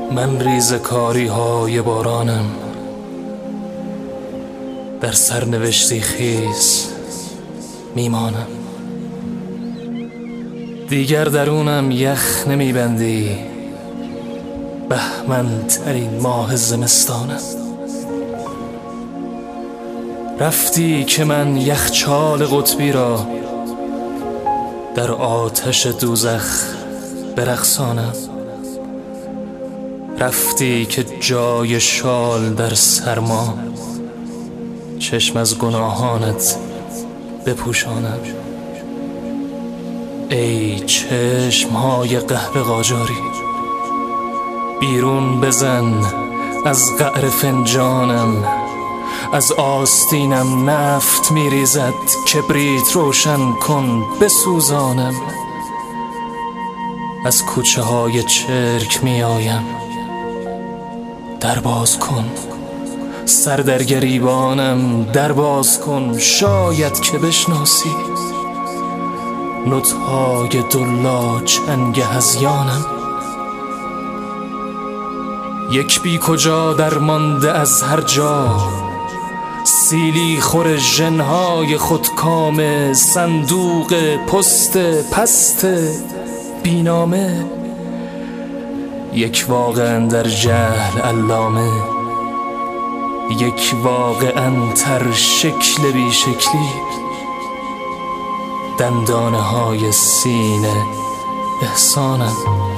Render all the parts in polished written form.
من ریزکاری های بارانم، در سرنوشتی خیز میمانم. دیگر درونم یخ نمیبندی، بهمن‌ترین ماه زمستانم. رفتی که من یخچال قطبی را در آتش دوزخ برقصانم. رفتی که جای شال در سرما چشم از گناهانت بپوشانم. ای چشمهای قهوه قاجاری، بیرون بزن از قعر فنجانم. از آستینم نفت میریزد، کبریت روشن کن بسوزانم. از کوچه های چرک میآیم، در باز کن سر در گریبانم. در باز کن شاید که بشناسی نطهای دلا چنگ هذیانم. یک بی کجا درمانده از هر جا، سیلی خور ژن‌های خودکام. صندوق پست پست بینامه، یک واقعا در جهل علامه. یک واقعا تر شکل بی شکلی، دندانه های سینه احسانم.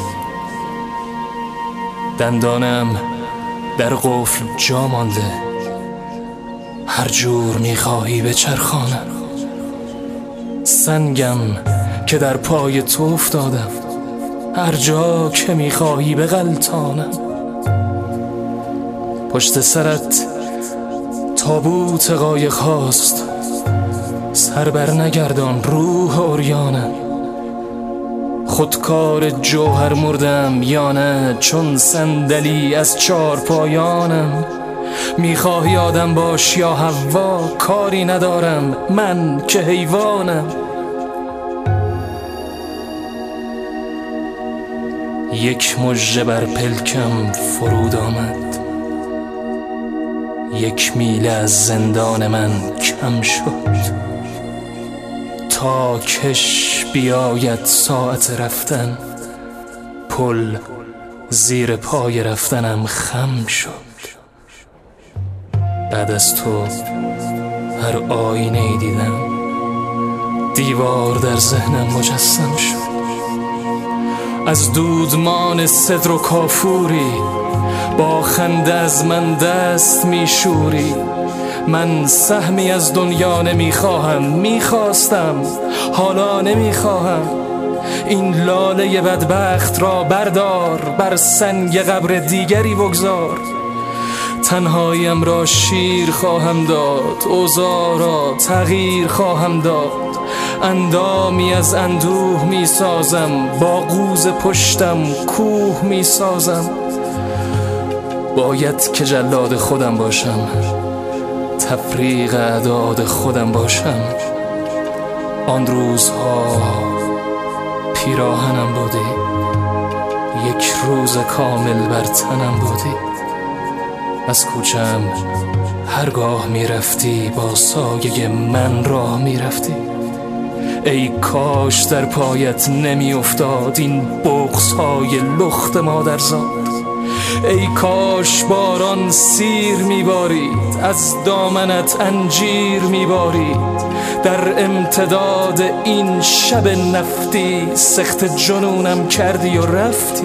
دندانم در قفل جا مانده، هر جور میخواهی بچرخانم. سنگم که در پای تو افتادم، هر جا که میخواهی بغلطانم. پشت سرت تابوت قایق هاست، سر بر نگردان روح عریانم. خودکار جوهر مردم یا نه، چون صندلی از چارپایانم. میخواهی آدم باش یا حوا، کاری ندارم من که حیوانم. یک مژه بر پلکم فرود آمد، یک میله از زندان من کم شد. تا کش بیاید ساعت رفتن، پل زیر پای رفتنم خم شد. بعد از تو هر آینه‌ای دیدم، دیوار در ذهنم مجسم شد. از دودمان صدر و کافوری، با خنده از من دست میشوری. من سهمی از دنیا نمیخواهم، میخواستم حالا نمیخواهم. این لاله بدبخت را بردار، بر سنگ قبر دیگری بگذار. تنهاییم را شیر خواهم داد، اوضاع را تغییر خواهم داد. اندامی از اندوه می سازم، با قوز پشتم کوه می سازم. باید که جلاد خودم باشم، تفریق اعداد خودم باشم. آن روزها پیراهنم بودی، یک روز کامل بر تنم بودی. از کوچم هرگاه می رفتی، با سایه من راه می رفتی. ای کاش در پایت نمی افتاد این بغض‌های لخت مادرزاد. ای کاش باران سیر می بارید، از دامنت انجیر می بارید. در امتداد این شب نفتی، سخت جنونم کردی و رفتی.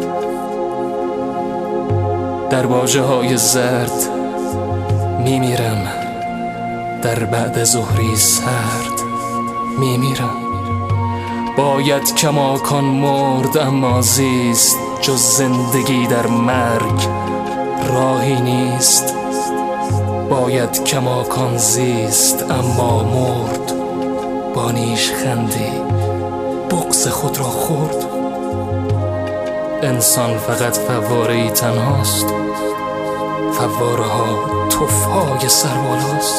در باجه های زرد می میرم، در بعد ظهری سرد می میرم. باید کماکان مرد اما زیست، جز زندگی در مرگ راهی نیست. باید کماکان زیست اما مرد، با نیشخندی بغض خود را خورد. انسان فقط فواره‌ای تنهاست، فواره ها تف‌های سربالاست.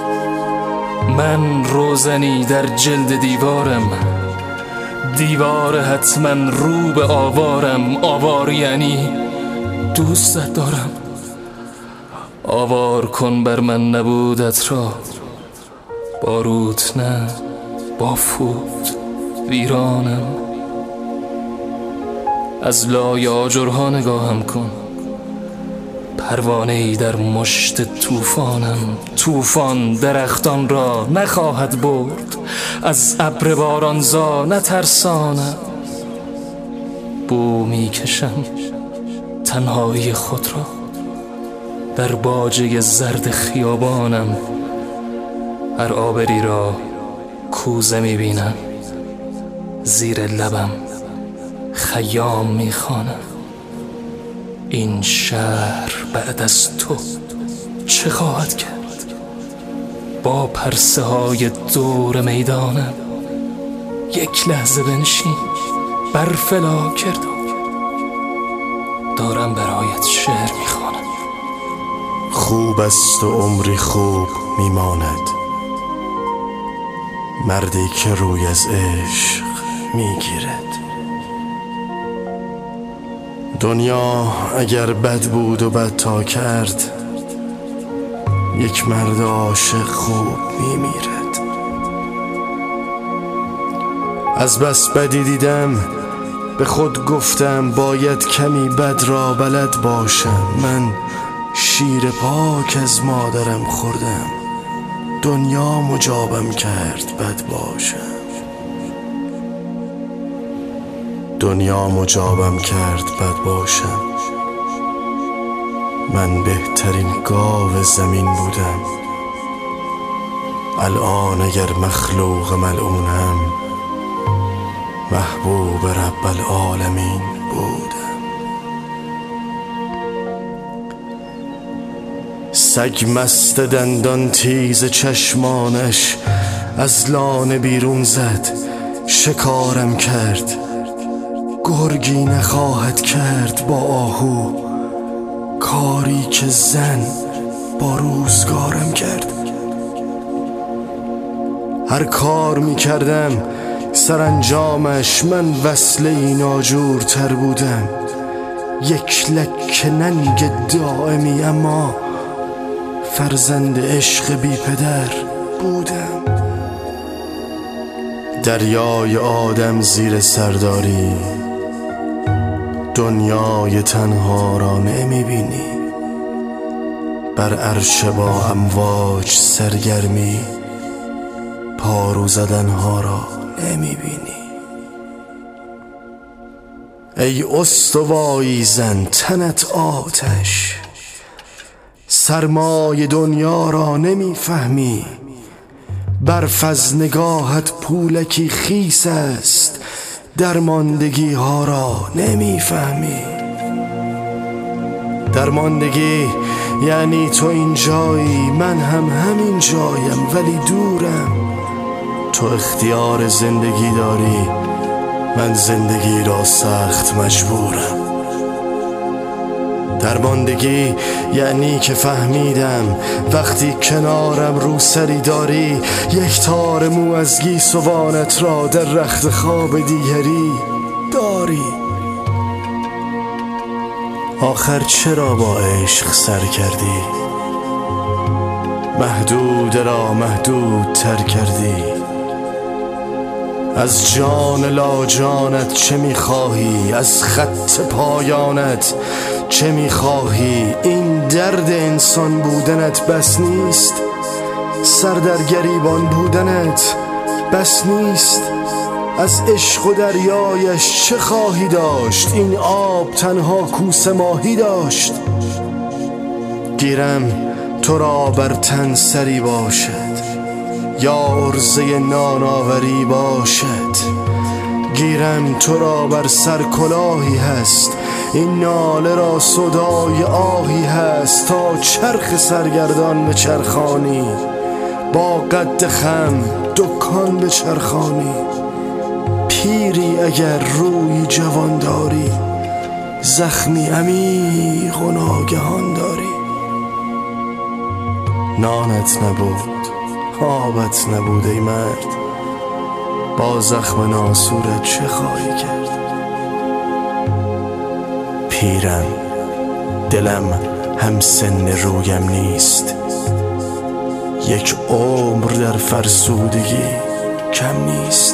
من روزنی در جلد دیوارم، دیوار حتما رو به آوارم. آوار یعنی دوستت دارم. آوار کن بر من نبودت را، باروت نه بافوت ویرانم. از لای آجرها نگاهم کن، پروانه‌ای در مشت طوفانم. طوفان درختان را نخواهد برد، از ابر بارانزا نترسانم. بو میکشم تنهایی خود را، در باجه زرد خیابانم. هر آبری را کوزه میبینم، زیر لبم خیام میخوانم. این شهر بعد از تو چه خواهد کرد؟ با پرسه های دور میدانم. یک لحظه بنشین بر فلاک کردم، دارم برایت شعر میخوانم. خوب است و عمری خوب میماند، مردی که روی از عشق میگیرد. دنیا اگر بد بود و بد تا کرد، یک مرد عاشق خوب میمیرد. از بس بدی دیدم به خود گفتم، باید کمی بد را بلد باشم. من شیر پاک از مادرم خوردم، دنیا مجابم کرد بد باشم. دنیا مجابم کرد بد باشم. من بهترین گاو زمین بودم، الان اگر مخلوق ملعونم، محبوب رب العالمین بودم. سگ مست دندان تیز چشمانش از لانه بیرون زد، شکارم کرد. گرگی نخواهد کرد با آهو، کاری که زن با روزگارم کرد. هر کار می کردم سرانجامش، من وصله ناجورتر بودم. یک لکه ننگ دائمی اما فرزند عشق بی پدر بودم. دریای آدم زیر سرداری، دنیای تنها را نمی بینی. بر عرش با امواج سرگرمی، پارو زدنها را نمی بینی. ای استوایی زن تنت آتش، سرمای دنیا را نمی فهمی. برف از نگاهت پولکی خیس است، درماندگی ها را نمی فهمی. درماندگی یعنی تو اینجایی، من هم همین جایم ولی دورم. تو اختیار زندگی داری، من زندگی را سخت مجبورم. درماندگی یعنی که فهمیدم وقتی کنارم روسری داری، یک تار مو از گیسوانت را در رخت خواب دیگری داری. آخر چرا با عشق سر کردی؟ محدود را محدود تر کردی. از جان لا جانت چه میخواهی؟ از خط پایانت چه میخواهی؟ این درد انسان بودنت بس نیست؟ سر در گریبان بودنت بس نیست؟ از عشق و دریایش چه خواهی داشت؟ این آب تنها کوسه ماهی داشت. گیرم تو را بر تن سری باشد، یا عرضه ناناوری باشد. گیرم تو را بر سر کلاهی هست، این ناله را صدای آهی هست. تا چرخ سرگردان به چرخانی، با قد خم دکان به چرخانی. پیری اگر روی جوان داری، زخمی عمیق و ناگهان داری. نانت نبود، آبت نبود ای مرد، با زخم ناسورت چه خواهی کرد؟ پیرم دلم هم سن رویم نیست، یک عمر در فرسودگی کم نیست.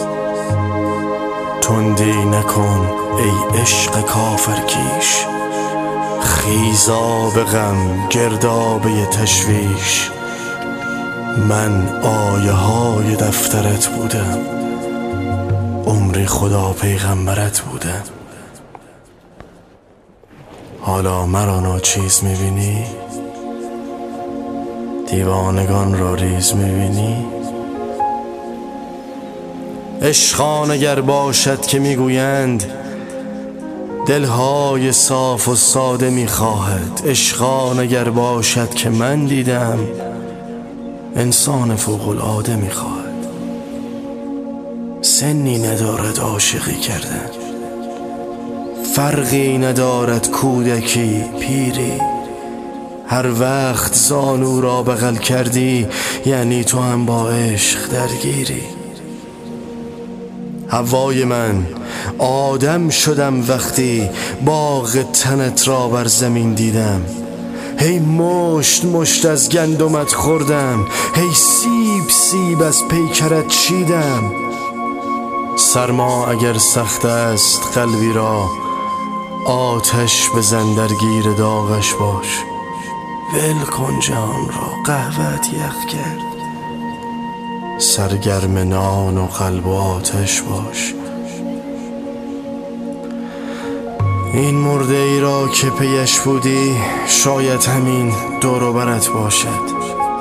تندی نکن ای عشق کافرکیش، خیزا به غم گردابه تشویش. من آیه های دفترت بودم، عمری خدا پیغمبرت بودم. حالا مرا ناچیز میبینی؟ دیوانگان را ریز میبینی؟ عشقان اگر باشد که میگویند دلهای صاف و ساده میخواهد، عشقان اگر باشد که من دیدم انسان فوق العاده میخواهد. سنی ندارد عاشقی کردن، فرقی ندارد کودکی پیری. هر وقت زانو را بغل کردی یعنی تو هم با عشق درگیری. هوای من آدم شدم وقتی باغ تنت را بر زمین دیدم. هی مشت مشت از گندمت خوردم، هی سیب سیب از پیکرت چیدم. سرما اگر سخت است قلبی را، آتش بزن در گیر داغش باش. ول کن جان را قهوه‌ات یخ کرد، سرگرم نان و قلب و آتش باش. این مرده ای را که پیش بودی شاید همین دور و برت باشد.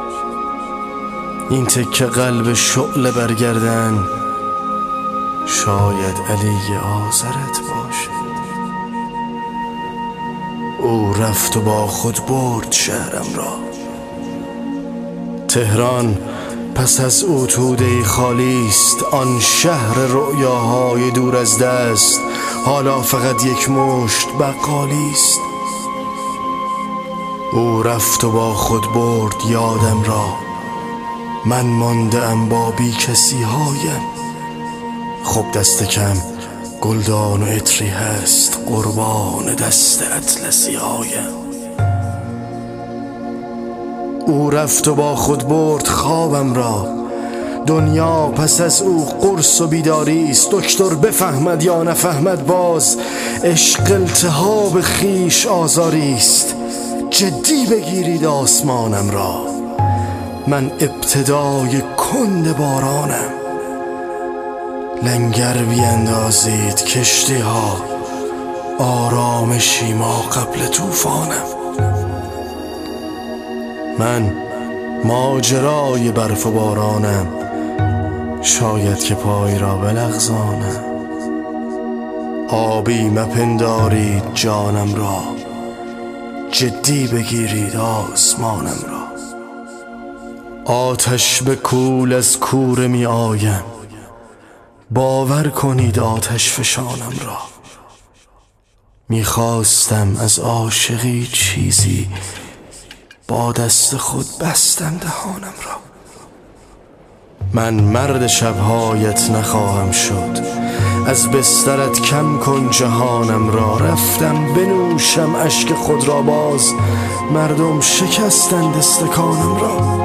این تکه قلب شعله برگردن شاید علی آذرت باشد. او رفت و با خود برد شهرم را، تهران پس از او توده‌ای خالی است. آن شهر رؤیاهای دور از دست حالا فقط یک مشت بقالی است. او رفت و با خود برد یادم را، من مانده ام با بی کسی هایم. خب دست کم گلدان و عطری هست، قربان دست اطلسی هایم. او رفت و با خود برد خوابم را، دنیا پس از او قرص و بیداری است. دکتر بفهمد یا نفهمد باز، عشق التهاب خیش آزاری است. جدی بگیرید آسمانم را، من ابتدای کند بارانم. لنگر بیندازید کشتی ها، آرامشی ما قبل طوفانم. من ماجرای برف و بارانم، شاید که پای را بلغزانم. آبی مپندارید جانم را، جدی بگیرید آسمانم را. آتش به کول از کوره می آیم، باور کنید آتش فشانم را. میخواستم از عاشقی چیزی، با دست خود بستم دهانم را. من مرد شبهایت نخواهم شد، از بسترت کم کن جهانم را. رفتم بنوشم اشک خود را باز، مردم شکستند استکانم را.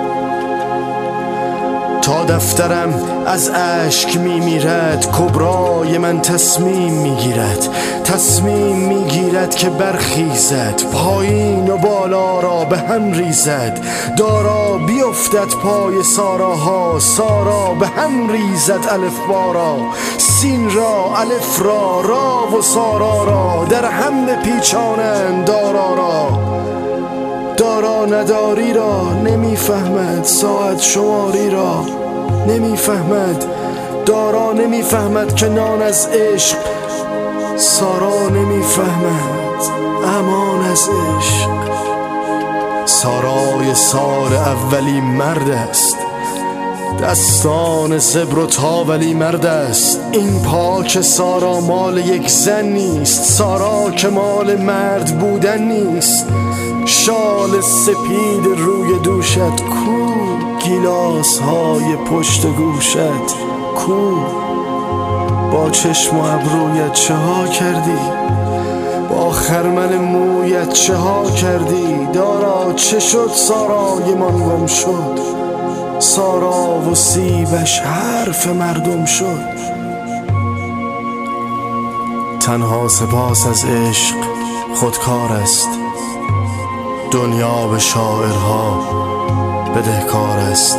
تا دفترم از اشک میمیرد، کبرای من تصمیم میگیرد. تصمیم میگیرد که برخیزد، پایین و بالا را به هم ریزد. دارا بیفتد پای ساراها، سارا به هم ریزد الف بارا. سین را الف را، را و سارا را در هم بپیچانند دارا را. دارا نداری را نمیفهمد، ساعت شماری را نمیفهمد. دارا نمیفهمد که نان از عشق، سارا نمیفهمد امان از عشق. سارای سال اولی مرد است، دستان زبر و تاولی مرد است. این پاک سارا مال یک زن نیست، سارا که مال مرد بودن نیست. شال سپید روی دوشت کو، گیلاس های پشت گوشت کو. با چشم و ابرویت چه ها کردی؟ با با خرمن مویت چه ها کردی؟ دارا چه شد سارای من گم شد؟ سارا و سیبش حرف مردم شد. تنها سپاس از عشق خودکار است، دنیا به شاعرها بدهکار است.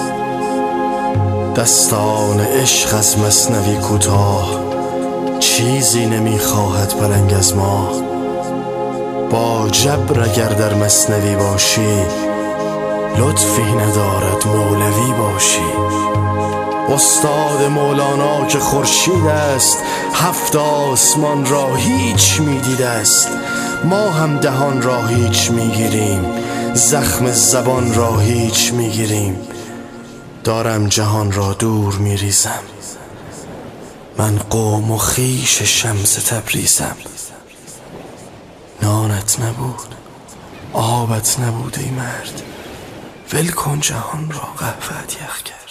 دستان عشق از مثنوی کوتاه، چیزی نمیخواهد پلنگ از ما. با جبر اگر در مثنوی باشی، لطفی ندارد مولوی باشی. استاد مولانا که خورشید است، 7 آسمان را هیچ میدیده است. ما هم دهان را هیچ میگیریم، زخم زبان را هیچ میگیریم. دارم جهان را دور میریزم، من قوم و خویش شمس تبریزم. نانت نبود، آبت نبود ای مرد، ول کن جهان را قهوه‌ات یخ کرد.